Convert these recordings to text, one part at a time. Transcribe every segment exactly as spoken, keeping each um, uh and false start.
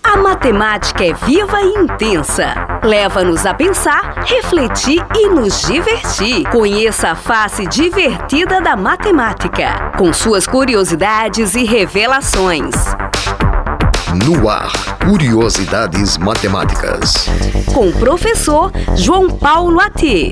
A matemática é viva e intensa. Leva-nos a pensar, refletir e nos divertir. Conheça a face divertida da matemática, com suas curiosidades e revelações. No ar, Curiosidades Matemáticas. Com o professor João Paulo Atier.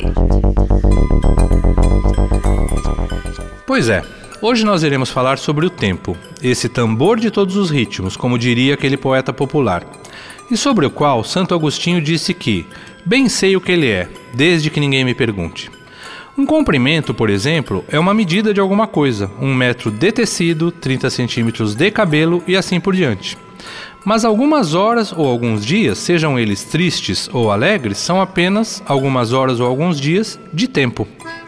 Pois é, hoje nós iremos falar sobre o tempo, esse tambor de todos os ritmos, como diria aquele poeta popular, e sobre o qual Santo Agostinho disse que, bem sei o que ele é, desde que ninguém me pergunte. Um comprimento, por exemplo, é uma medida de alguma coisa, um metro de tecido, trinta centímetros de cabelo e assim por diante. Mas algumas horas ou alguns dias, sejam eles tristes ou alegres, são apenas algumas horas ou alguns dias de tempo.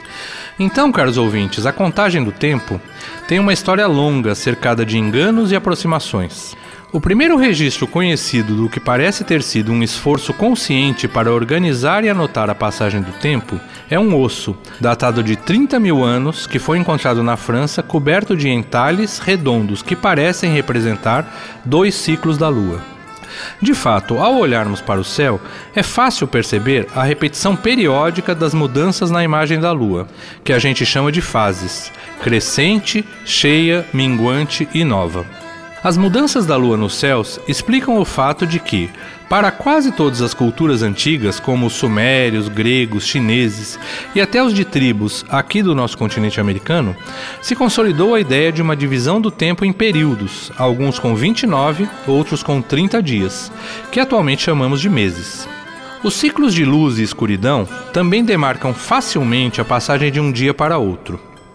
Então, caros ouvintes, a contagem do tempo tem uma história longa, cercada de enganos e aproximações. O primeiro registro conhecido do que parece ter sido um esforço consciente para organizar e anotar a passagem do tempo é um osso, datado de trinta mil anos, que foi encontrado na França, coberto de entalhes redondos que parecem representar dois ciclos da Lua. De fato, ao olharmos para o céu, é fácil perceber a repetição periódica das mudanças na imagem da Lua, que a gente chama de fases: crescente, cheia, minguante e nova. As mudanças da Lua nos céus explicam o fato de que, para quase todas as culturas antigas, como os sumérios, gregos, chineses e até os de tribos aqui do nosso continente americano, se consolidou a ideia de uma divisão do tempo em períodos, alguns com vinte e nove, outros com trinta dias, que atualmente chamamos de meses. Os ciclos de luz e escuridão também demarcam facilmente a passagem de um dia para outro.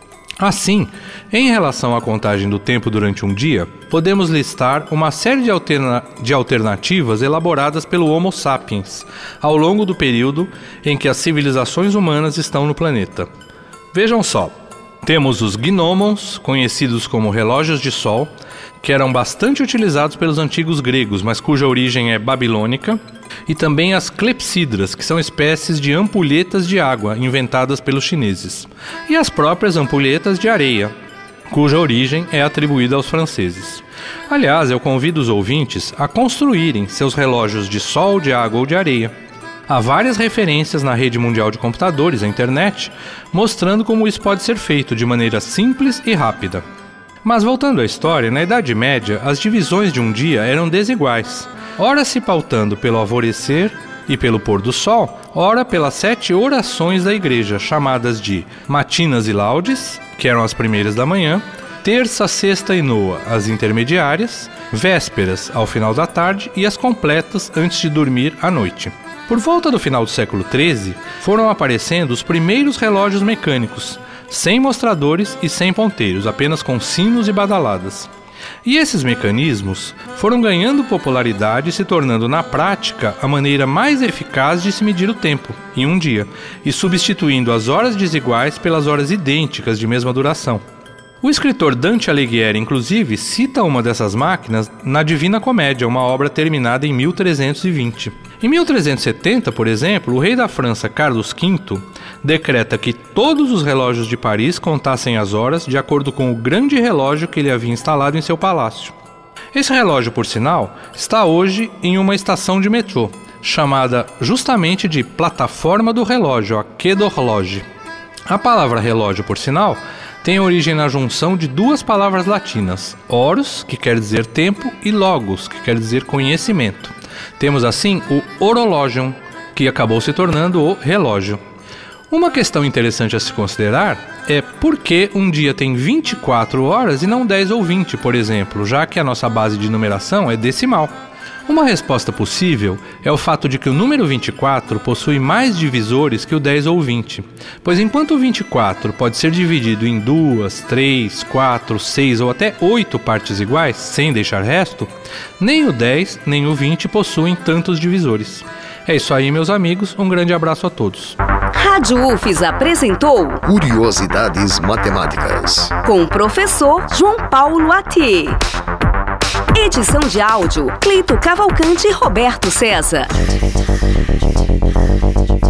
Assim, em relação à contagem do tempo durante um dia, podemos listar uma série de, alterna- de alternativas elaboradas pelo Homo sapiens ao longo do período em que as civilizações humanas estão no planeta. Vejam só, temos os gnomons, conhecidos como relógios de sol, que eram bastante utilizados pelos antigos gregos, mas cuja origem é babilônica, e também as clepsidras, que são espécies de ampulhetas de água inventadas pelos chineses, e as próprias ampulhetas de areia, cuja origem é atribuída aos franceses. Aliás, eu convido os ouvintes a construírem seus relógios de sol, de água ou de areia. Há várias referências na rede mundial de computadores, a internet, mostrando como isso pode ser feito de maneira simples e rápida. Mas voltando à história, na Idade Média, as divisões de um dia eram desiguais, ora se pautando pelo alvorecer e pelo pôr do sol, ora pelas sete orações da igreja, chamadas de matinas e laudes, que eram as primeiras da manhã, terça, sexta e noa, as intermediárias, vésperas ao final da tarde e as completas antes de dormir à noite. Por volta do final do século treze, foram aparecendo os primeiros relógios mecânicos, sem mostradores e sem ponteiros, apenas com sinos e badaladas. E esses mecanismos foram ganhando popularidade e se tornando, na prática, a maneira mais eficaz de se medir o tempo, em um dia, e substituindo as horas desiguais pelas horas idênticas de mesma duração. O escritor Dante Alighieri, inclusive, cita uma dessas máquinas na Divina Comédia, uma obra terminada em mil trezentos e vinte. Em mil trezentos e setenta, por exemplo, o rei da França, Carlos quinto, decreta que todos os relógios de Paris contassem as horas de acordo com o grande relógio que ele havia instalado em seu palácio. Esse relógio, por sinal, está hoje em uma estação de metrô, chamada justamente de Plataforma do Relógio, a Quai d'Horloge. A palavra relógio, por sinal, tem origem na junção de duas palavras latinas, horus, que quer dizer tempo, e logos, que quer dizer conhecimento. Temos assim o horologium, que acabou se tornando o relógio. Uma questão interessante a se considerar é por que um dia tem vinte e quatro horas e não dez ou vinte, por exemplo, já que a nossa base de numeração é decimal. Uma resposta possível é o fato de que o número vinte e quatro possui mais divisores que o dez ou vinte, pois enquanto o vinte e quatro pode ser dividido em duas, três, quatro, seis ou até oito partes iguais, sem deixar resto, nem o dez nem o vinte possuem tantos divisores. É isso aí, meus amigos, um grande abraço a todos. Rádio U F S apresentou Curiosidades Matemáticas com o professor João Paulo Atier. Edição de áudio, Cleito Cavalcante e Roberto César.